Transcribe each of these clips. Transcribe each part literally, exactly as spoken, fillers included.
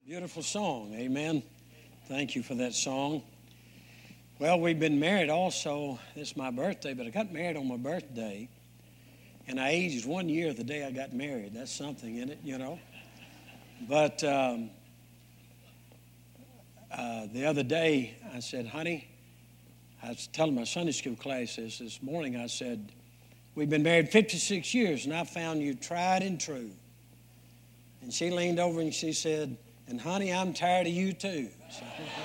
Beautiful song, amen. Thank you for that song. Well, we've been married also. This is my birthday, but I got married on my birthday, and I aged one year the day I got married. That's something in it, you know. But um, uh, the other day, I said, honey, I was telling my Sunday school class this this morning, I said, we've been married fifty-six years, and I found you tried and true. And she leaned over and she said, and honey, I'm tired of you too. So,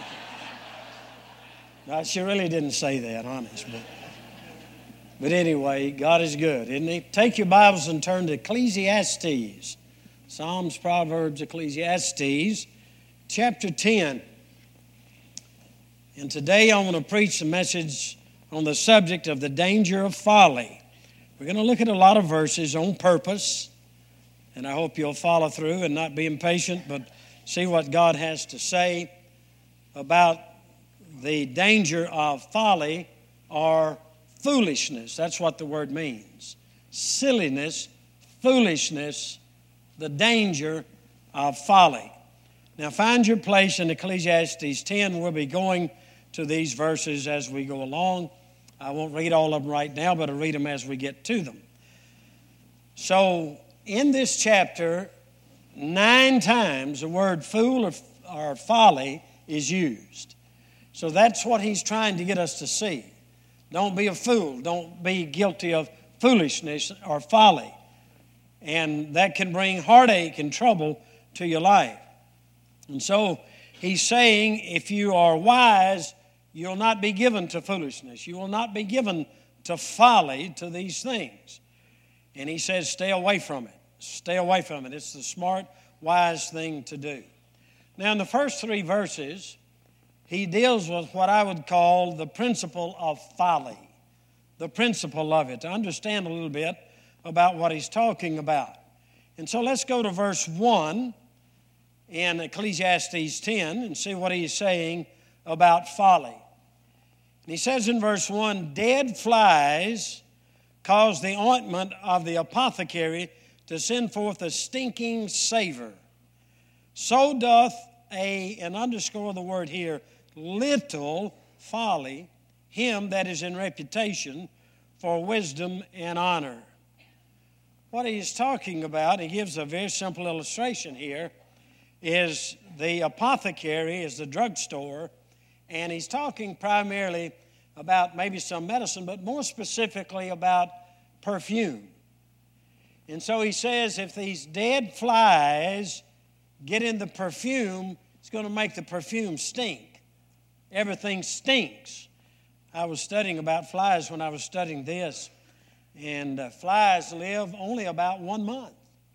no, she really didn't say that, honest. But, but anyway, God is good, isn't He? Take your Bibles and turn to Ecclesiastes. Psalms, Proverbs, Ecclesiastes, chapter ten. And today I want to preach a message on the subject of the danger of folly. We're going to look at a lot of verses on purpose, and I hope you'll follow through and not be impatient, but see what God has to say about the danger of folly or foolishness. That's what the word means. Silliness, foolishness, the danger of folly. Now find your place in Ecclesiastes ten. We'll be going to these verses as we go along. I won't read all of them right now, but I'll read them as we get to them. So in this chapter, nine times the word fool or, or folly is used. So that's what he's trying to get us to see. Don't be a fool. Don't be guilty of foolishness or folly. And that can bring heartache and trouble to your life. And so he's saying if you are wise, you'll not be given to foolishness. You will not be given to folly, to these things. And he says stay away from it. Stay away from it. It's the smart, wise thing to do. Now, in the first three verses, he deals with what I would call the principle of folly, the principle of it, to understand a little bit about what he's talking about. And so let's go to verse one in Ecclesiastes ten and see what he's saying about folly. And he says in verse one, dead flies cause the ointment of the apothecary to send forth a stinking savor. So doth a, and underscore the word here, little folly, him that is in reputation for wisdom and honor. What he's talking about, he gives a very simple illustration here, is the apothecary, is the drugstore, and he's talking primarily about maybe some medicine, but more specifically about perfume. And so he says if these dead flies get in the perfume, it's going to make the perfume stink. Everything stinks. I was studying about flies when I was studying this, and uh, flies live only about one month.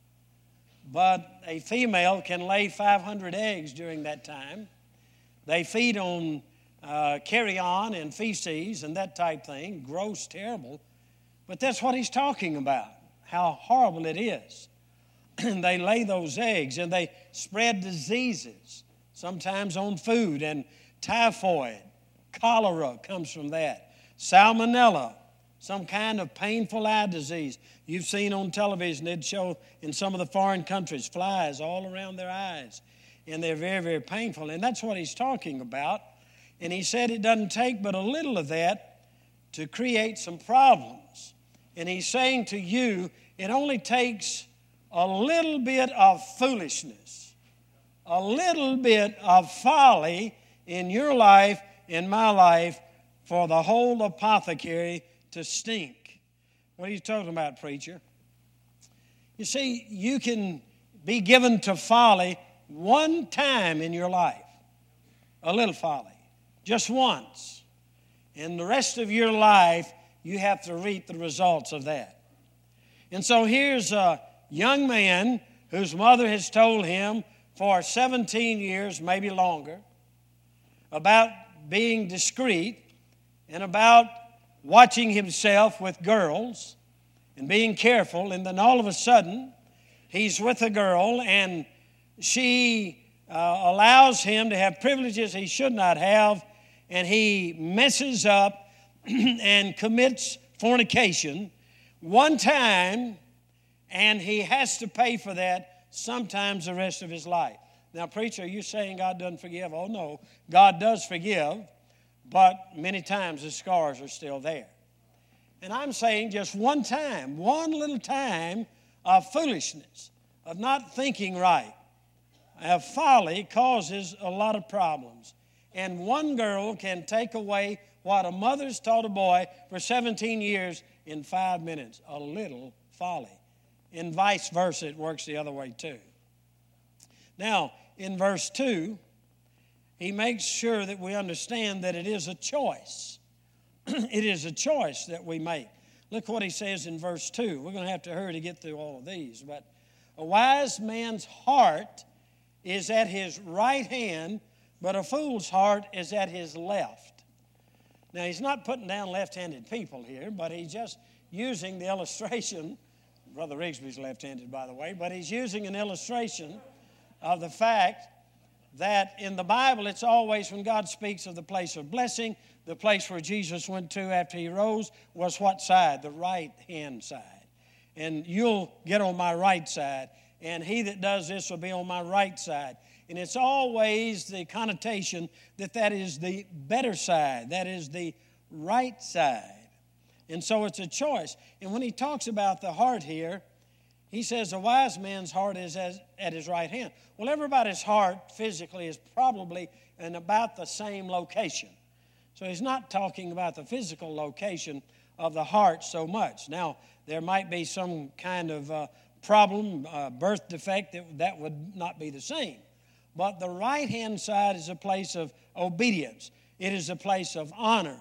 But a female can lay five hundred eggs during that time. They feed on uh, carrion and feces and that type thing. Gross, terrible. But that's what he's talking about, how horrible it is. And they lay those eggs and they spread diseases, sometimes on food, and typhoid, cholera comes from that. Salmonella, some kind of painful eye disease. You've seen on television, they'd show in some of the foreign countries, flies all around their eyes. And they're very, very painful. And that's what he's talking about. And he said it doesn't take but a little of that to create some problems. And he's saying to you, it only takes a little bit of foolishness, a little bit of folly in your life, in my life, for the whole apothecary to stink. What are you talking about, preacher? You see, you can be given to folly one time in your life, a little folly, just once. And the rest of your life, you have to reap the results of that. And so here's a young man whose mother has told him for seventeen years, maybe longer, about being discreet and about watching himself with girls and being careful. And then all of a sudden, he's with a girl and she uh, allows him to have privileges he should not have, and he messes up and commits fornication one time, and he has to pay for that sometimes the rest of his life. Now, preacher, are you saying God doesn't forgive? Oh, no. God does forgive, but many times the scars are still there. And I'm saying just one time, one little time of foolishness, of not thinking right, of folly causes a lot of problems. And one girl can take away what a mother's taught a boy for seventeen years in five minutes. A little folly. And vice versa, it works the other way too. Now, in verse two, he makes sure that we understand that it is a choice. It is a choice that we make. Look what he says in verse two. We're going to have to hurry to get through all of these. But a wise man's heart is at his right hand, but a fool's heart is at his left. Now, he's not putting down left-handed people here, but he's just using the illustration. Brother Rigsby's left-handed, by the way, but he's using an illustration of the fact that in the Bible, it's always when God speaks of the place of blessing, the place where Jesus went to after he rose was what side? The right-hand side. And you'll get on my right side, and he that does this will be on my right side. And it's always the connotation that that is the better side, that is the right side. And so it's a choice. And when he talks about the heart here, he says a wise man's heart is as, at his right hand. Well, everybody's heart physically is probably in about the same location. So he's not talking about the physical location of the heart so much. Now, there might be some kind of uh, problem, uh, birth defect, that, that would not be the same. But the right-hand side is a place of obedience. It is a place of honor.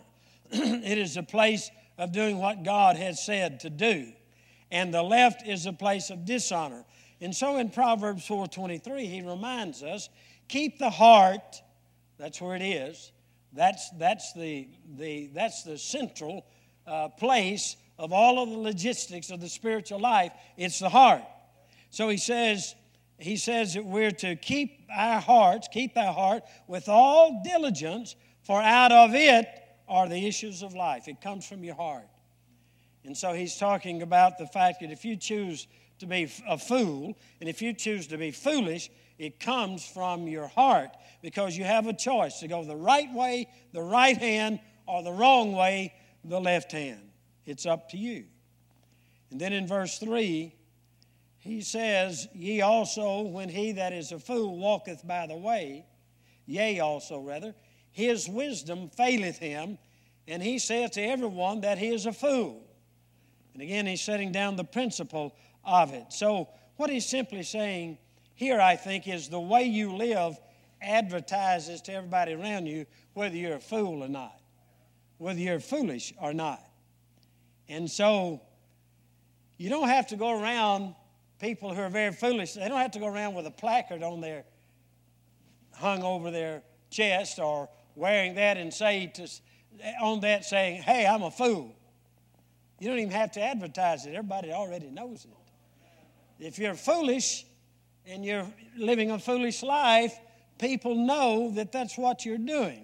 It is a place of doing what God has said to do. And the left is a place of dishonor. And so in Proverbs four twenty-three, he reminds us, keep the heart, that's where it is, that's, that's, the, the, that's the central uh, place of all of the logistics of the spiritual life. It's the heart. So he says, he says that we're to keep our hearts, keep our heart with all diligence, for out of it are the issues of life. It comes from your heart. And so he's talking about the fact that if you choose to be a fool, and if you choose to be foolish, it comes from your heart, because you have a choice to go the right way, the right hand, or the wrong way, the left hand. It's up to you. And then in verse three, he says, ye also, when he that is a fool walketh by the way, yea also rather, his wisdom faileth him, and he saith to everyone that he is a fool. And again, he's setting down the principle of it. So what he's simply saying here, I think, is the way you live advertises to everybody around you whether you're a fool or not, whether you're foolish or not. And so you don't have to go around people who are very foolish. They don't have to go around with a placard on their, hung over their chest, or wearing that and say to, on that saying, hey, I'm a fool. You don't even have to advertise it. Everybody already knows it. If you're foolish and you're living a foolish life, people know that that's what you're doing.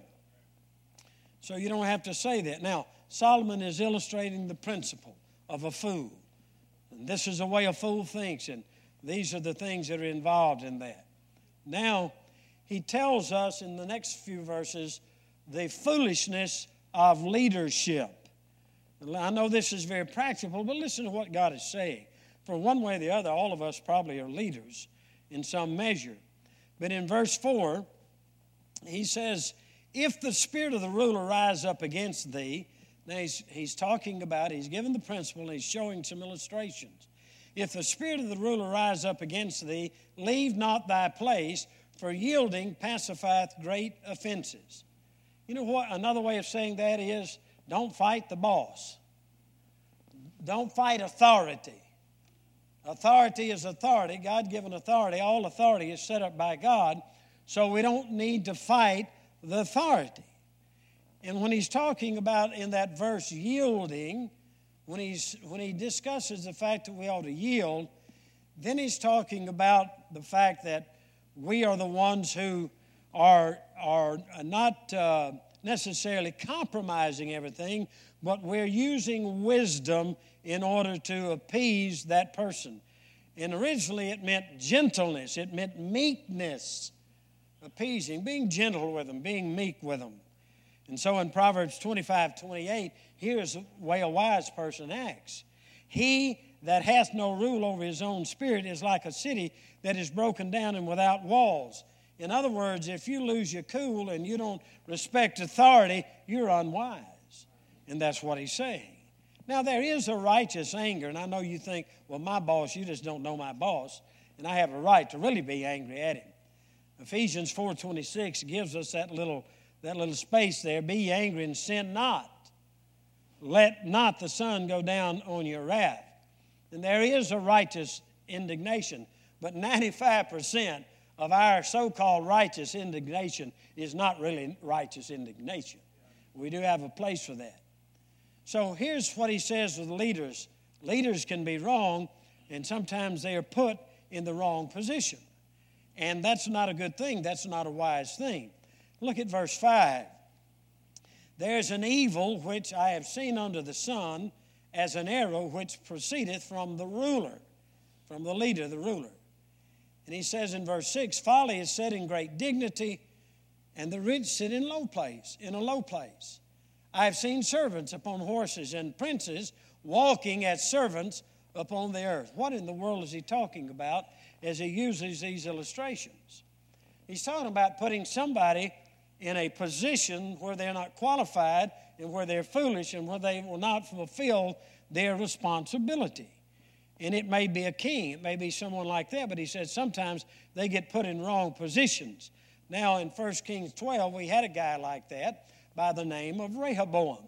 So you don't have to say that. Now, Solomon is illustrating the principle of a fool. And this is the way a fool thinks, and these are the things that are involved in that. Now, he tells us in the next few verses the foolishness of leadership. I know this is very practical, but listen to what God is saying. For one way or the other, all of us probably are leaders in some measure. But in verse four, he says, if the spirit of the ruler rise up against thee, now he's, he's talking about, he's given the principle, and he's showing some illustrations. If the spirit of the ruler rise up against thee, leave not thy place, for yielding pacifieth great offenses. You know what? Another way of saying that is, don't fight the boss. Don't fight authority. Authority is authority, God-given authority. All authority is set up by God, so we don't need to fight the authority. And when he's talking about in that verse yielding, when he's when he discusses the fact that we ought to yield, then he's talking about the fact that we are the ones who are, are not uh, necessarily compromising everything, but we're using wisdom in order to appease that person. And originally it meant gentleness, it meant meekness. appeasing, being gentle with them, being meek with them. And so in Proverbs twenty-five, twenty-eight, here's the way a wise person acts. He that hath no rule over his own spirit is like a city that is broken down and without walls. In other words, if you lose your cool and you don't respect authority, you're unwise. And that's what he's saying. Now, there is a righteous anger, and I know you think, well, my boss, you just don't know my boss, and I have a right to really be angry at him. Ephesians four twenty-six gives us that little, that little space there. Be ye angry and sin not. Let not the sun go down on your wrath. And there is a righteous indignation, but ninety-five percent of our so-called righteous indignation is not really righteous indignation. We do have a place for that. So here's what he says with leaders. Leaders can be wrong, and sometimes they are put in the wrong position. And that's not a good thing. That's not a wise thing. Look at verse five. There's an evil which I have seen under the sun, as an arrow which proceedeth from the ruler, from the leader, the ruler. And he says in verse six, folly is set in great dignity, and the rich sit in low place, in a low place. I have seen servants upon horses and princes walking as servants upon the earth. What in the world is he talking about as he uses these illustrations? He's talking about putting somebody in a position where they're not qualified and where they're foolish and where they will not fulfill their responsibility. And it may be a king, it may be someone like that, but he said sometimes they get put in wrong positions. Now in First Kings twelve, we had a guy like that by the name of Rehoboam.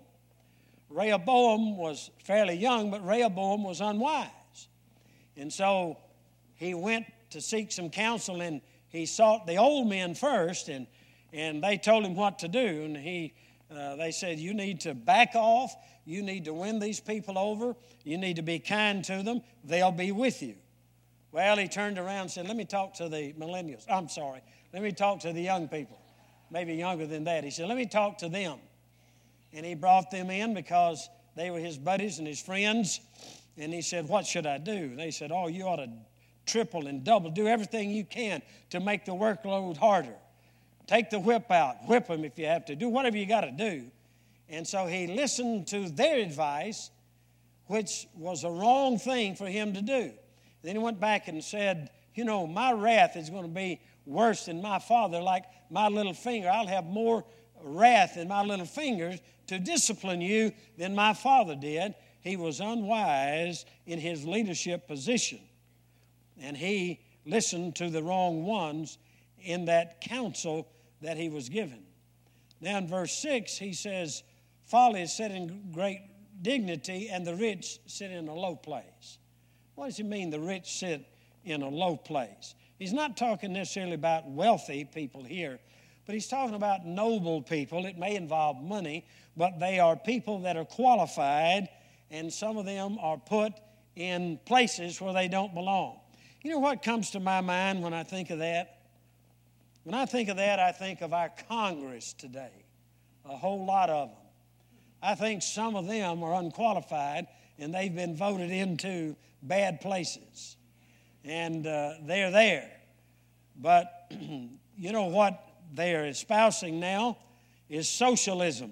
Rehoboam was fairly young, but Rehoboam was unwise. And so he went to seek some counsel, and he sought the old men first, and, and they told him what to do. And he, uh, they said, you need to back off. You need to win these people over. You need to be kind to them. They'll be with you. Well, he turned around and said, let me talk to the millennials. I'm sorry. Let me talk to the young people. Maybe younger than that. He said, let me talk to them. And he brought them in because they were his buddies and his friends. And he said, what should I do? They said, oh, you ought to triple and double. Do everything you can to make the workload harder. Take the whip out. Whip them if you have to. Do whatever you got to do. And so he listened to their advice, which was a wrong thing for him to do. Then he went back and said, you know, my wrath is going to be worse than my father, like my little finger. I'll have more wrath in my little fingers to discipline you than my father did. He was unwise in his leadership position. And he listened to the wrong ones in that counsel that he was given. Now in verse six, he says, folly is set in great dignity, and the rich sit in a low place. What does he mean, the rich sit in a low place? He's not talking necessarily about wealthy people here, but he's talking about noble people. It may involve money, but they are people that are qualified, and some of them are put in places where they don't belong. You know what comes to my mind when I think of that? When I think of that, I think of our Congress today, a whole lot of them. I think some of them are unqualified, and they've been voted into bad places. And uh, they're there. But you know what they're espousing now is socialism.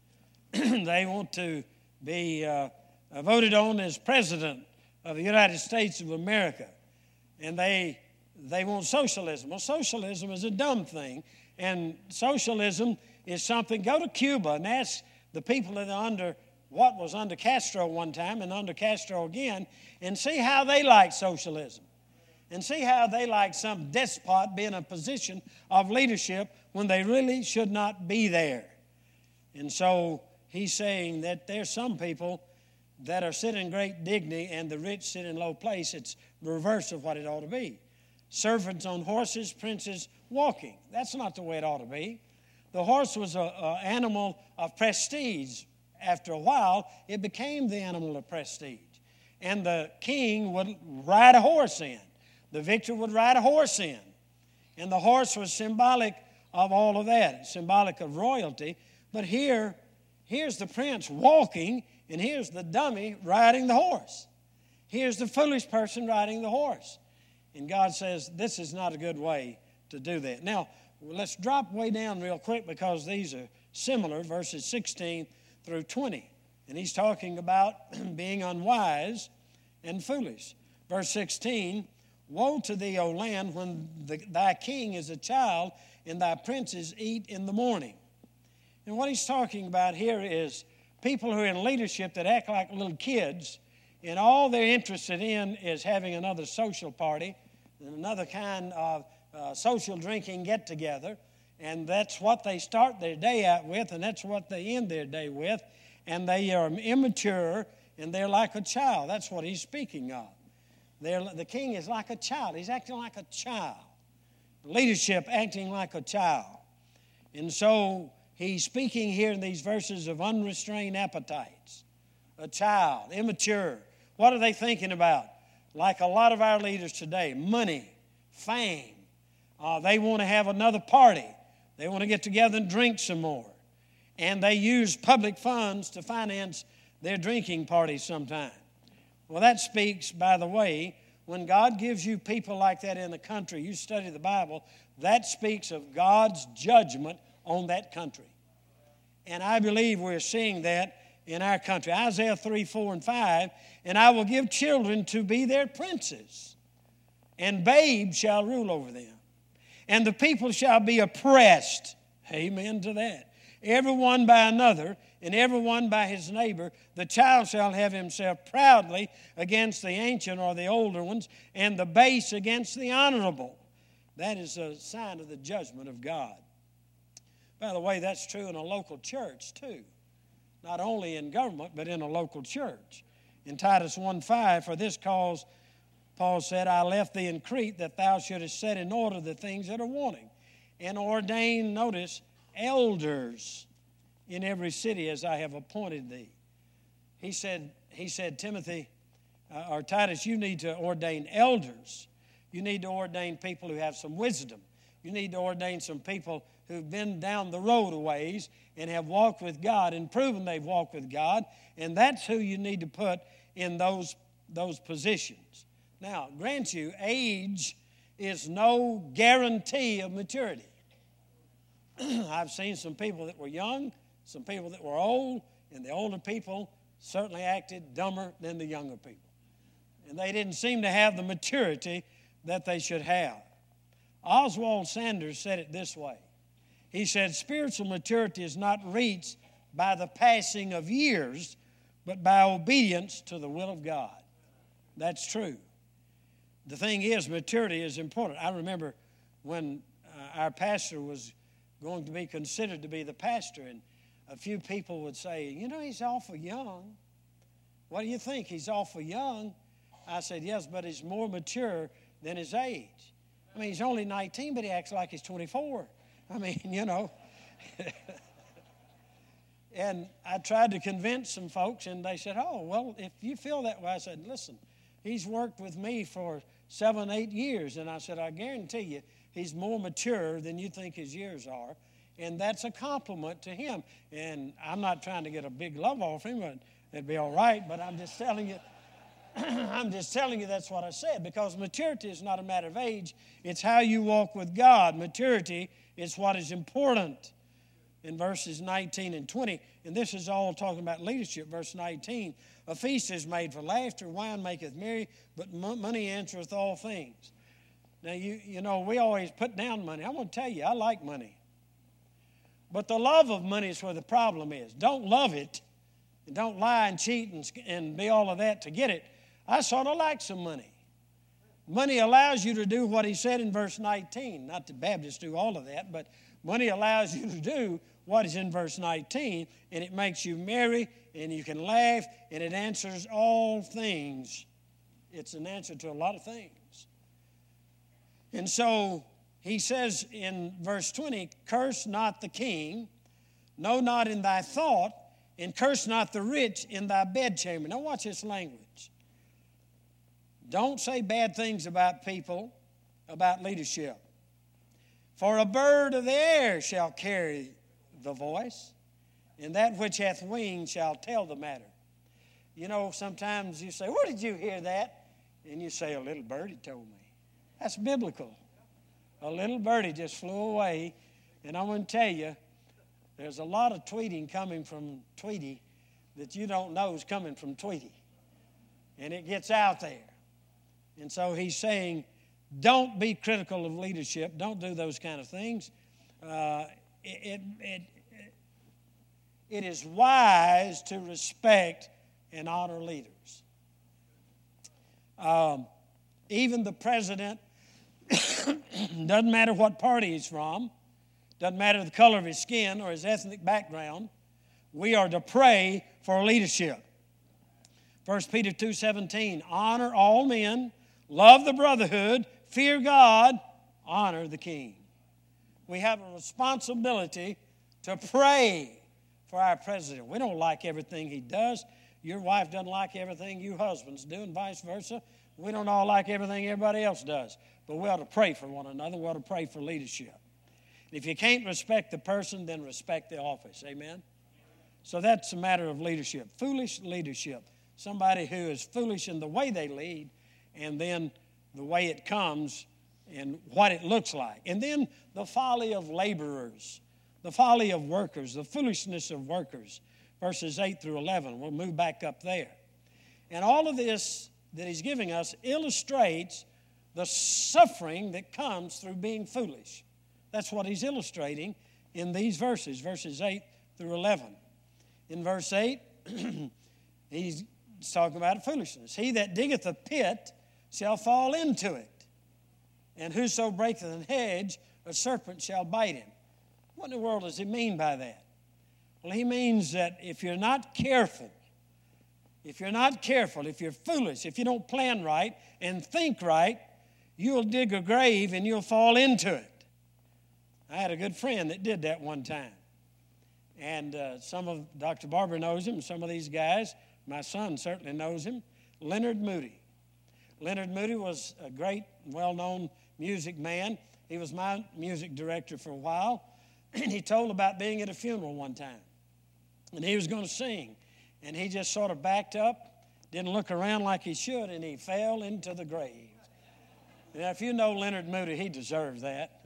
They want to be uh, voted on as president of the United States of America. And they they want socialism. Well, socialism is a dumb thing. And socialism is something, go to Cuba and ask the people that are under what was under Castro one time and under Castro again, and see how they like socialism. And see how they like some despot being in a position of leadership when they really should not be there. And so he's saying that there's some people that are sitting in great dignity and the rich sit in low place. It's the reverse of what it ought to be. Servants on horses, princes walking. That's not the way it ought to be. The horse was an animal of prestige. After a while, it became the animal of prestige. And the king would ride a horse in. The victor would ride a horse in. And the horse was symbolic of all of that, symbolic of royalty. But here, here's the prince walking, and here's the dummy riding the horse. Here's the foolish person riding the horse. And God says, this is not a good way to do that. Now, Well, let's drop way down real quick because these are similar, verses sixteen through twenty. And he's talking about being unwise and foolish. Verse sixteen, woe to thee, O land, when the, thy king is a child and thy princes eat in the morning. And what he's talking about here is people who are in leadership that act like little kids, and all they're interested in is having another social party, and another kind of uh, social drinking get-together, and that's what they start their day out with, and that's what they end their day with, and they are immature, and they're like a child. That's what he's speaking of. They're, the king is like a child. He's acting like a child. Leadership acting like a child. And so he's speaking here in these verses of unrestrained appetites. A child, immature. What are they thinking about? Like a lot of our leaders today, money, fame. Uh, they want to have another party. They want to get together and drink some more. And they use public funds to finance their drinking parties sometimes. Well, that speaks, by the way, when God gives you people like that in the country, you study the Bible, that speaks of God's judgment on that country. And I believe we're seeing that in our country. Isaiah three, four, and five, and I will give children to be their princes, and babes shall rule over them. And the people shall be oppressed. Amen to that. Everyone by another, and everyone by his neighbor. The child shall have himself proudly against the ancient or the older ones, and the base against the honorable. That is a sign of the judgment of God. By the way, that's true in a local church too. Not only in government, but in a local church. In Titus one five, for this cause, Paul said, I left thee in Crete that thou shouldest set in order the things that are wanting, and ordain, notice, elders in every city as I have appointed thee. He said, he said, Timothy, uh, or Titus, you need to ordain elders. You need to ordain people who have some wisdom. You need to ordain some people who've been down the road a ways and have walked with God and proven they've walked with God, and that's who you need to put in those, those positions. Now, grant you, age is no guarantee of maturity. I've seen some people that were young, some people that were old, and the older people certainly acted dumber than the younger people. And they didn't seem to have the maturity that they should have. Oswald Sanders said it this way. He said, spiritual maturity is not reached by the passing of years, but by obedience to the will of God. That's true. The thing is, maturity is important. I remember when uh, our pastor was going to be considered to be the pastor, and a few people would say, you know, he's awful young. What do you think? He's awful young. I said, yes, but he's more mature than his age. I mean, he's only nineteen, but he acts like he's twenty-four. I mean, you know. And I tried to convince some folks, and they said, oh, well, if you feel that way, I said, listen, he's worked with me for seven, eight years. And I said, I guarantee you, he's more mature than you think his years are. And that's a compliment to him. And I'm not trying to get a big love off him, but it'd be all right. But I'm just telling you, I'm just telling you that's what I said. Because maturity is not a matter of age. It's how you walk with God. Maturity is what is important. In verses nineteen and twenty, and this is all talking about leadership. Verse nineteen, a feast is made for laughter, wine maketh merry, but money answereth all things. Now, you, you know, we always put down money. I'm going to tell you, I like money. But the love of money is where the problem is. Don't love it, and don't lie and cheat and, and be all of that to get it. I sort of like some money. Money allows you to do what he said in verse nineteen. Not that Baptists do all of that, but money allows you to do what is in verse nineteen, and it makes you merry, and you can laugh, and it answers all things. It's an answer to a lot of things. And so he says in verse twenty, curse not the king, no, not in thy thought, and curse not the rich in thy bedchamber. Now watch this language. Don't say bad things about people, about leadership. For a bird of the air shall carry the voice, and that which hath wings shall tell the matter. You know, sometimes you say, where did you hear that? And you say, a little birdie told me. That's biblical. A little birdie just flew away. And I'm going to tell you, there's a lot of tweeting coming from Tweety that you don't know is coming from Tweety. And it gets out there. And so he's saying, don't be critical of leadership. Don't do those kind of things. Uh, it, it, it, it is wise to respect and honor leaders. Um, even the president, doesn't matter what party he's from, doesn't matter the color of his skin or his ethnic background, we are to pray for leadership. First Peter two seventeen, honor all men, love the brotherhood, fear God, honor the king. We have a responsibility to pray for our president. We don't like everything he does. Your wife doesn't like everything you husbands do, and vice versa. We don't all like everything everybody else does. But we ought to pray for one another. We ought to pray for leadership. If you can't respect the person, then respect the office. Amen? So that's a matter of leadership. Foolish leadership. Somebody who is foolish in the way they lead, and then the way it comes and what it looks like. And then the folly of laborers, the folly of workers, the foolishness of workers, verses eight through eleven. We'll move back up there. And all of this that he's giving us illustrates the suffering that comes through being foolish. That's what he's illustrating in these verses, verses eight through eleven. In verse eight, he's talking about foolishness. He that diggeth a pit shall fall into it, and whoso breaketh an hedge, a serpent shall bite him. What in the world does he mean by that? Well, he means that if you're not careful, if you're not careful, if you're foolish, if you don't plan right and think right, you'll dig a grave and you'll fall into it. I had a good friend that did that one time. And uh, some of Doctor Barber knows him, some of these guys. My son certainly knows him. Leonard Moody. Leonard Moody was a great, well-known music man. He was my music director for a while. And he told about being at a funeral one time. And he was going to sing. And he just sort of backed up, didn't look around like he should, and he fell into the grave. Now, if you know Leonard Moody, he deserves that.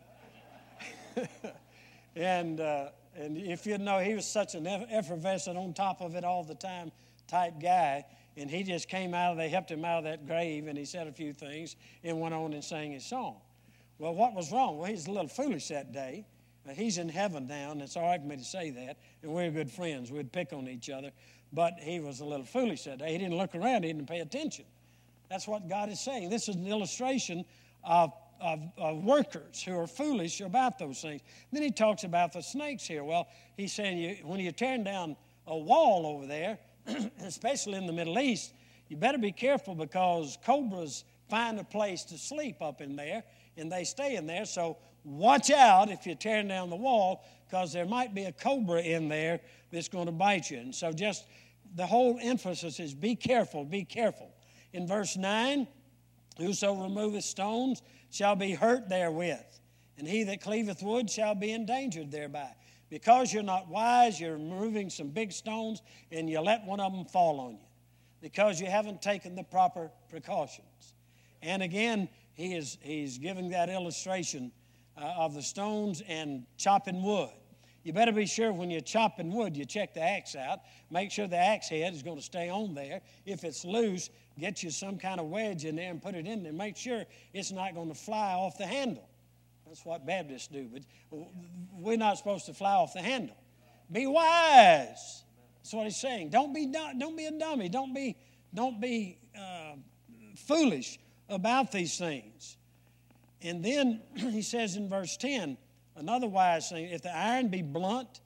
and uh, and if you know, he was such an effervescent, on top of it all the time type guy, and he just came out, they helped him out of that grave, and he said a few things and went on and sang his song. Well, what was wrong? Well, he's a little foolish that day. Uh, he's in heaven now, and it's all right for me to say that, and we're good friends. We'd pick on each other, but he was a little foolish that day. He didn't look around. He didn't pay attention. That's what God is saying. This is an illustration of Of, of workers who are foolish about those things. Then he talks about the snakes here. Well, he's saying you, when you're tearing down a wall over there, especially in the Middle East, you better be careful because cobras find a place to sleep up in there, and they stay in there. So watch out if you're tearing down the wall, because there might be a cobra in there that's going to bite you. And so just the whole emphasis is be careful, be careful. In verse nine, whoso removeth stones shall be hurt therewith, and he that cleaveth wood shall be endangered thereby. Because you're not wise, you're removing some big stones, and you let one of them fall on you because you haven't taken the proper precautions. And again, he is he's giving that illustration uh, of the stones and chopping wood. You better be sure when you're chopping wood, you check the axe out. Make sure the axe head is going to stay on there. If it's loose, get you some kind of wedge in there and put it in there. Make sure it's not going to fly off the handle. That's what Baptists do. But we're not supposed to fly off the handle. Be wise. That's what he's saying. Don't be don't be a dummy. Don't be don't be uh, foolish about these things. And then he says in verse ten, another wise thing: if the iron be blunt,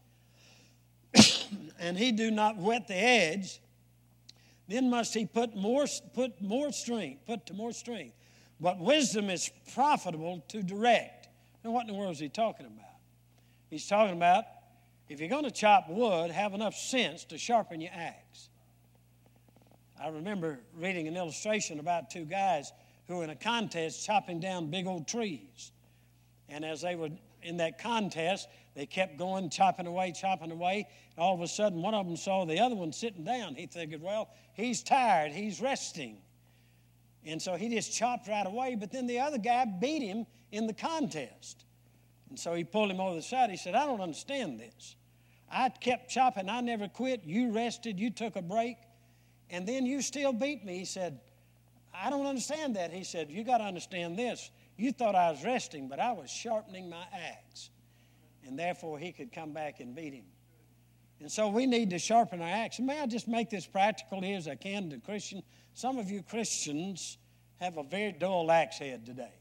and he do not whet the edge, then must he put more put more strength, put to more strength. But wisdom is profitable to direct. Now, what in the world is he talking about? He's talking about if you're going to chop wood, have enough sense to sharpen your axe. I remember reading an illustration about two guys who were in a contest chopping down big old trees. And as they were in that contest, they kept going, chopping away, chopping away. And all of a sudden, one of them saw the other one sitting down. He figured, well, he's tired. He's resting. And so he just chopped right away, but then the other guy beat him in the contest. And so he pulled him over the side. He said, I don't understand this. I kept chopping. I never quit. You rested. You took a break. And then you still beat me. He said, I don't understand that. He said, you got to understand this. You thought I was resting, but I was sharpening my axe. And therefore, he could come back and beat him. And so we need to sharpen our axe. And may I just make this practical here as I can to Christian. Some of you Christians have a very dull axe head today.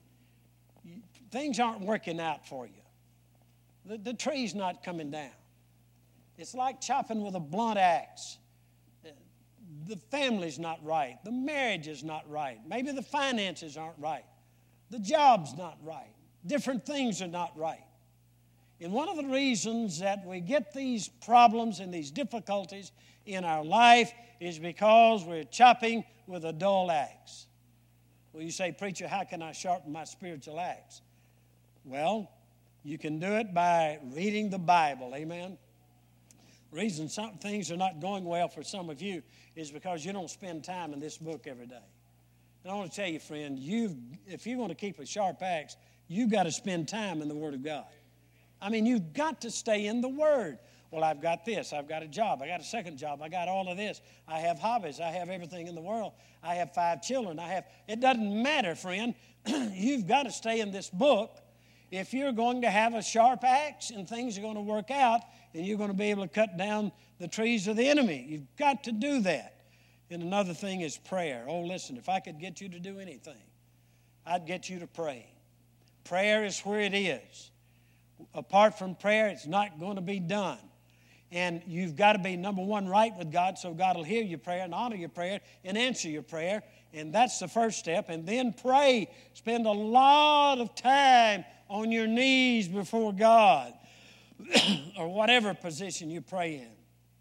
Things aren't working out for you. The, the tree's not coming down. It's like chopping with a blunt axe. The family's not right. The marriage is not right. Maybe the finances aren't right. The job's not right. Different things are not right. And one of the reasons that we get these problems and these difficulties in our life is because we're chopping with a dull axe. Well, you say, preacher, how can I sharpen my spiritual axe? Well, you can do it by reading the Bible, amen? The reason some things are not going well for some of you is because you don't spend time in this book every day. And I want to tell you, friend, you've, if you want to keep a sharp axe, you've got to spend time in the Word of God. I mean, you've got to stay in the Word. Well, I've got this. I've got a job. I got a second job. I got all of this. I have hobbies. I have everything in the world. I have five children. I have. It doesn't matter, friend. You've got to stay in this book if you're going to have a sharp axe and things are going to work out and you're going to be able to cut down the trees of the enemy. You've got to do that. And another thing is prayer. Oh, listen, if I could get you to do anything, I'd get you to pray. Prayer is where it is. Apart from prayer, it's not going to be done. And you've got to be, number one, right with God so God will hear your prayer and honor your prayer and answer your prayer. And that's the first step. And then pray. Spend a lot of time on your knees before God or whatever position you pray in.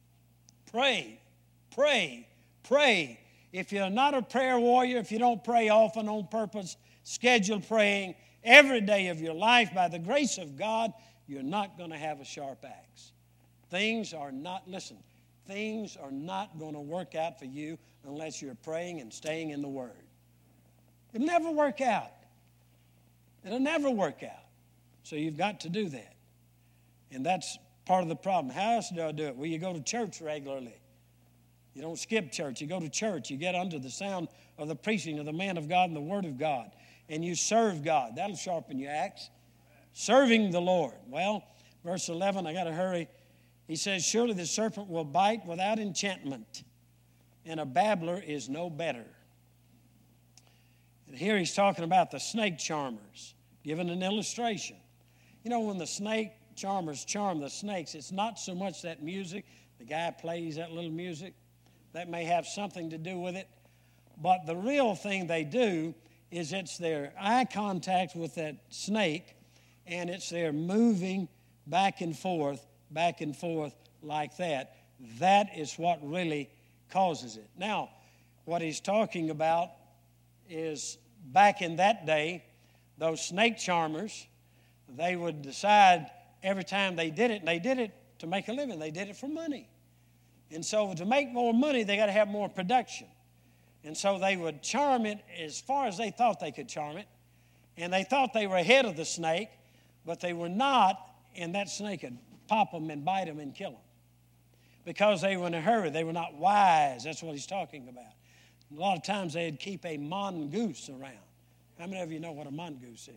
Pray, pray, pray. If you're not a prayer warrior, if you don't pray often on purpose, schedule praying every day of your life. By the grace of God, you're not going to have a sharp axe. Things are not, listen, things are not going to work out for you unless you're praying and staying in the Word. It'll never work out. It'll never work out. So you've got to do that. And that's part of the problem. How else do I do it? Well, you go to church regularly. You don't skip church. You go to church. You get under the sound of the preaching of the man of God and the Word of God. And you serve God. That'll sharpen your axe. Serving the Lord. Well, verse eleven, I got to hurry. He says, surely the serpent will bite without enchantment, and a babbler is no better. And here he's talking about the snake charmers, giving an illustration. You know, when the snake charmers charm the snakes, it's not so much that music. The guy plays that little music. That may have something to do with it. But the real thing they do is it's their eye contact with that snake, and it's their moving back and forth, back and forth like that. That is what really causes it. Now, what he's talking about is back in that day, those snake charmers, they would decide every time they did it, and they did it to make a living. They did it for money. And so to make more money, they got to have more production. And so they would charm it as far as they thought they could charm it. And they thought they were ahead of the snake, but they were not, and that snake would pop them and bite them and kill them. Because they were in a hurry. They were not wise. That's what he's talking about. A lot of times they'd keep a mongoose around. How many of you know what a mongoose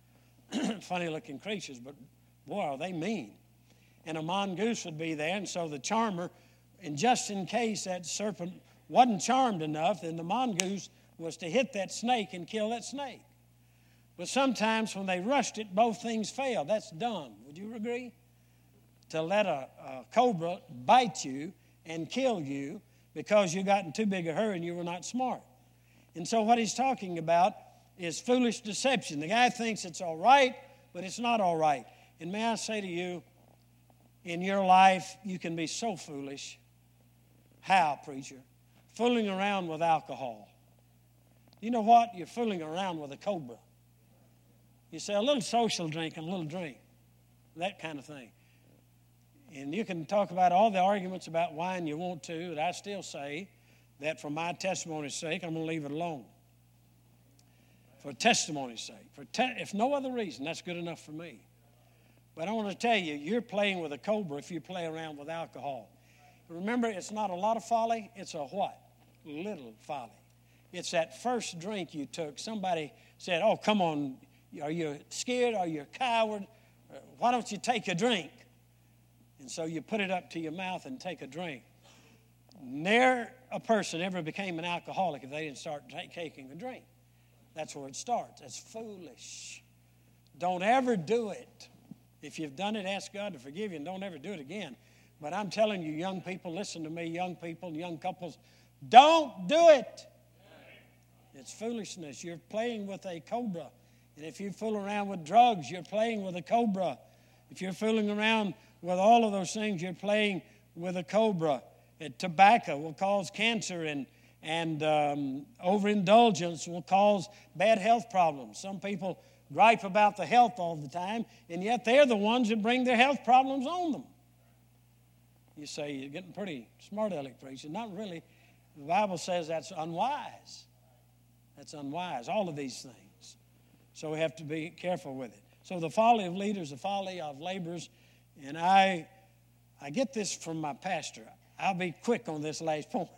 is? Funny-looking creatures, but boy, are they mean. And a mongoose would be there, and so the charmer, and just in case that serpent wasn't charmed enough, then the mongoose was to hit that snake and kill that snake. But sometimes when they rushed it, both things failed. That's dumb. Would you agree? To let a, a cobra bite you and kill you because you got in too big a hurry and you were not smart. And so what he's talking about is foolish deception. The guy thinks it's all right, but it's not all right. And may I say to you, in your life, you can be so foolish. How, preacher? Fooling around with alcohol. You know what? You're fooling around with a cobra. You say a little social drink and a little drink, that kind of thing. And you can talk about all the arguments about wine you want to, but I still say that for my testimony's sake, I'm going to leave it alone. for testimony's sake. For te- if no other reason, that's good enough for me. But I want to tell you, you're playing with a cobra if you play around with alcohol. Remember, it's not a lot of folly, it's a what? Little folly. It's that first drink you took. Somebody said, oh, come on, are you scared? Are you a coward? Why don't you take a drink? And so you put it up to your mouth and take a drink. Ne'er a person ever became an alcoholic if they didn't start taking a drink. That's where it starts. That's foolish. Don't ever do it. If you've done it, ask God to forgive you, and don't ever do it again. But I'm telling you, young people, listen to me, young people, young couples, don't do it. It's foolishness. You're playing with a cobra. And if you fool around with drugs, you're playing with a cobra. If you're fooling around with all of those things, you're playing with a cobra. And tobacco will cause cancer, and, and um, overindulgence will cause bad health problems. Some people gripe about the health all the time, and yet they're the ones that bring their health problems on them. You say, you're getting pretty smart aleck preaching. Not really. The Bible says that's unwise. That's unwise, all of these things. So we have to be careful with it. So the folly of leaders, the folly of laborers, and I, I get this from my pastor. I'll be quick on this last point.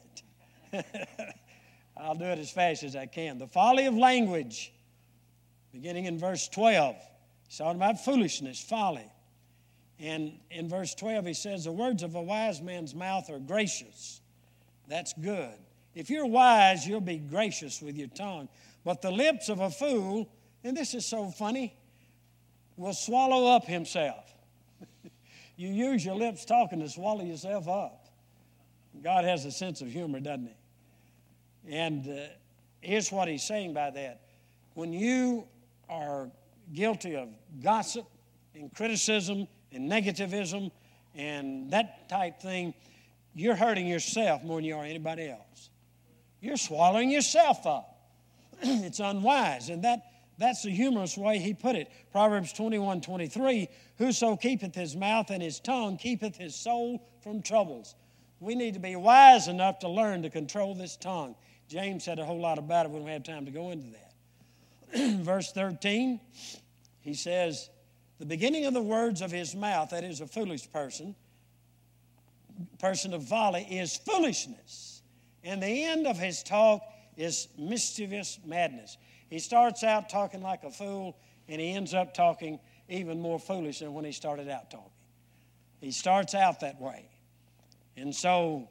I'll do it as fast as I can. The folly of language, beginning in verse twelve. He's talking about foolishness, folly. And in verse twelve, he says, the words of a wise man's mouth are gracious. That's good. If you're wise, you'll be gracious with your tongue. But the lips of a fool, and this is so funny, will swallow up himself. You use your lips talking to swallow yourself up. God has a sense of humor, doesn't he? And uh, here's what he's saying by that. When you are guilty of gossip and criticism and negativism and that type thing, you're hurting yourself more than you are anybody else. You're swallowing yourself up. It's unwise. And that, that's the humorous way he put it. Proverbs twenty-one twenty-three, whoso keepeth his mouth and his tongue keepeth his soul from troubles. We need to be wise enough to learn to control this tongue. James said a whole lot about it. We don't have time to go into that. Verse thirteen, he says, the beginning of the words of his mouth, that is a foolish person, person of folly, is foolishness. And the end of his talk is mischievous madness. He starts out talking like a fool, and he ends up talking even more foolish than when he started out talking. He starts out that way. And so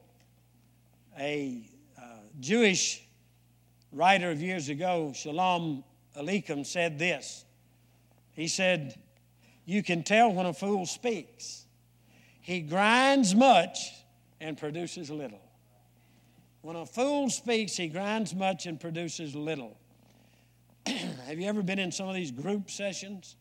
a uh, Jewish writer of years ago, Shalom Aleichem, said this. He said, you can tell when a fool speaks. He grinds much and produces little. When a fool speaks, he grinds much and produces little. Have you ever been in some of these group sessions?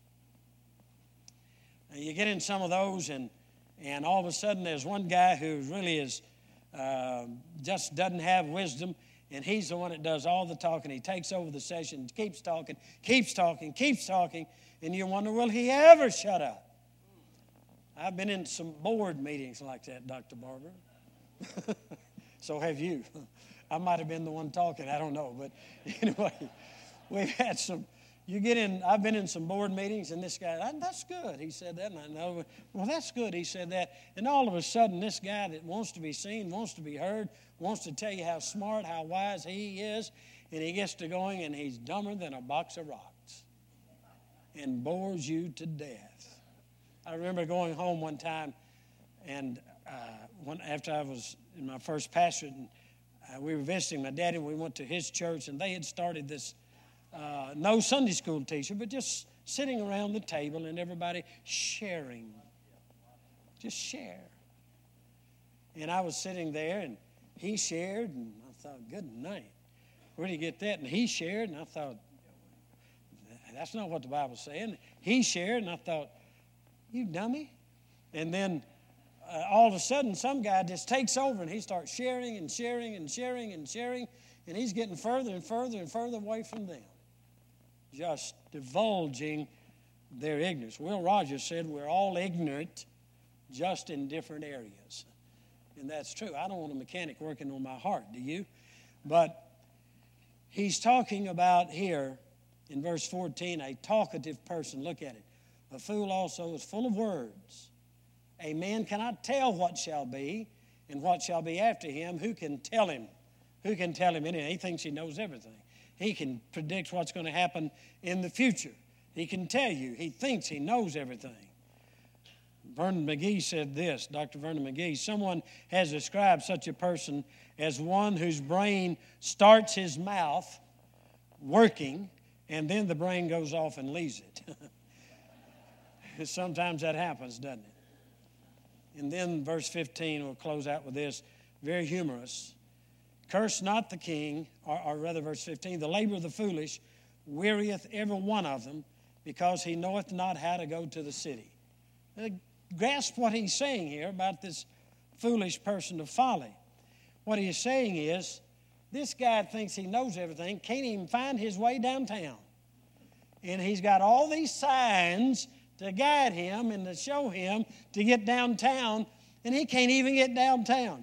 And you get in some of those, and, and all of a sudden there's one guy who really is uh, just doesn't have wisdom, and he's the one that does all the talking. He takes over the session, keeps talking, keeps talking, keeps talking, and you wonder, will he ever shut up? I've been in some board meetings like that, Doctor Barber. So have you. I might have been the one talking, I don't know. But anyway, we've had some, you get in, I've been in some board meetings, and this guy, that's good, he said that. And I know, well, that's good, he said that. And all of a sudden, this guy that wants to be seen, wants to be heard, wants to tell you how smart, how wise he is, and he gets to going, and he's dumber than a box of rocks and bores you to death. I remember going home one time, and uh, one, after I was in my first pastorate, and uh, we were visiting my daddy. We went to his church, and they had started this, uh, no Sunday school teacher, but just sitting around the table and everybody sharing. Just share. And I was sitting there, and he shared, and I thought, good night. Where did he get that? And he shared, and I thought, that's not what the Bible's saying. He shared, and I thought, you dummy. And then Uh, all of a sudden, some guy just takes over and he starts sharing and sharing and sharing and sharing, and he's getting further and further and further away from them, just divulging their ignorance. Will Rogers said we're all ignorant, just in different areas. And that's true. I don't want a mechanic working on my heart, do you? But he's talking about here in verse fourteen, a talkative person. Look at it. A fool also is full of words. A man cannot tell what shall be and what shall be after him. Who can tell him? Who can tell him anything? He thinks he knows everything. He can predict what's going to happen in the future. He can tell you. He thinks he knows everything. Vernon McGee said this, Doctor Vernon McGee, someone has described such a person as one whose brain starts his mouth working, and then the brain goes off and leaves it. Sometimes that happens, doesn't it? And then verse fifteen, we'll close out with this, very humorous. Curse not the king, or, or rather verse fifteen, the labor of the foolish wearieth every one of them, because he knoweth not how to go to the city. Now, grasp what he's saying here about this foolish person of folly. What he is saying is, this guy thinks he knows everything, can't even find his way downtown. And he's got all these signs to guide him and to show him to get downtown, and he can't even get downtown.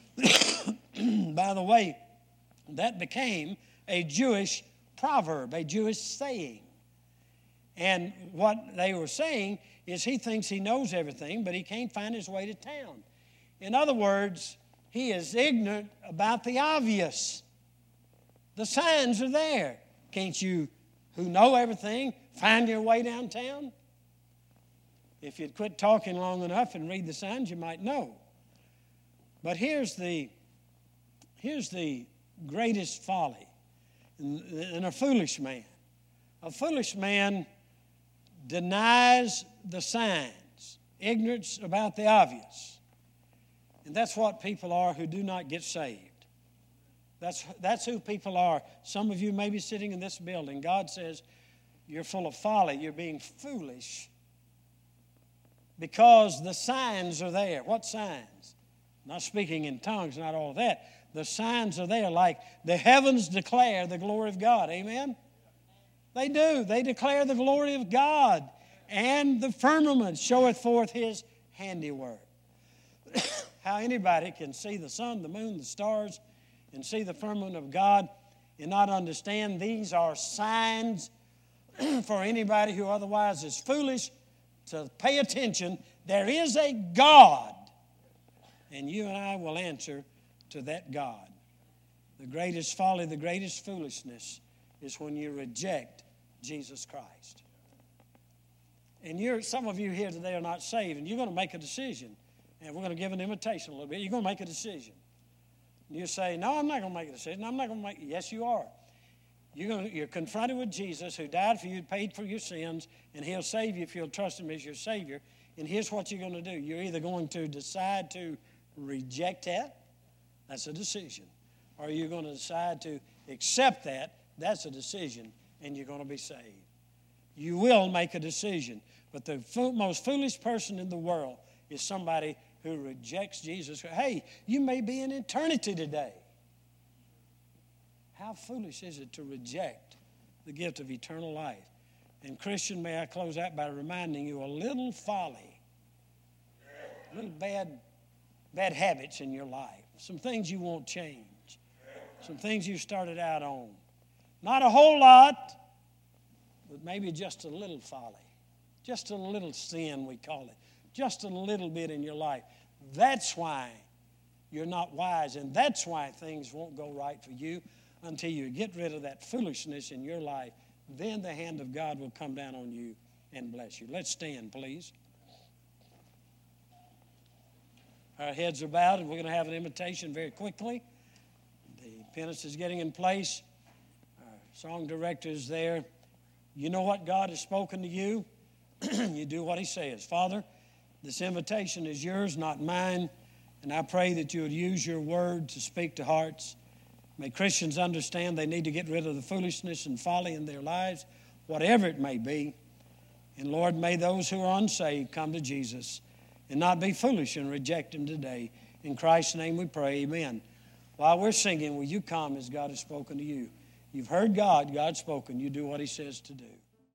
By the way, that became a Jewish proverb, a Jewish saying. And what they were saying is he thinks he knows everything, but he can't find his way to town. In other words, he is ignorant about the obvious. The signs are there. Can't you, who know everything, find your way downtown? If you'd quit talking long enough and read the signs, you might know. But here's the, here's the greatest folly in, in a foolish man. A foolish man denies the signs, ignorance about the obvious. And that's what people are who do not get saved. That's, that's who people are. Some of you may be sitting in this building. God says, you're full of folly. You're being foolish because the signs are there. What signs? Not speaking in tongues, not all of that. The signs are there, like the heavens declare the glory of God. Amen? They do. They declare the glory of God. And the firmament showeth forth his handiwork. How anybody can see the sun, the moon, the stars, and see the firmament of God and not understand these are signs for anybody who otherwise is foolish to pay attention. There is a God, and you and I will answer to that God. The greatest folly, the greatest foolishness is when you reject Jesus Christ. And you're, some of you here today are not saved, and you're going to make a decision. And we're going to give an invitation a little bit. You're going to make a decision. And you say, no, I'm not going to make a decision. I'm not going to make. Yes, you are. You're, going to, you're confronted with Jesus who died for you, paid for your sins, and he'll save you if you'll trust him as your Savior. And here's what you're going to do. You're either going to decide to reject that. That's a decision. Or you're going to decide to accept that. That's a decision. And you're going to be saved. You will make a decision. But the fo- most foolish person in the world is somebody who rejects Jesus. Hey, you may be in eternity today. How foolish is it to reject the gift of eternal life? And Christian, may I close out by reminding you a little folly, little bad, bad habits in your life, some things you won't change, some things you started out on. Not a whole lot, but maybe just a little folly, just a little sin, we call it. Just a little bit in your life. That's why you're not wise, and that's why things won't go right for you until you get rid of that foolishness in your life. Then the hand of God will come down on you and bless you. Let's stand, please. Our heads are bowed, and we're going to have an invitation very quickly. The penance is getting in place. Our song director is there. You know what God has spoken to you. You do what he says. Father, this invitation is yours, not mine, and I pray that you would use your word to speak to hearts. May Christians understand they need to get rid of the foolishness and folly in their lives, whatever it may be. And Lord, may those who are unsaved come to Jesus and not be foolish and reject him today. In Christ's name we pray, amen. While we're singing, will you come as God has spoken to you? You've heard God, God's spoken. You do what he says to do.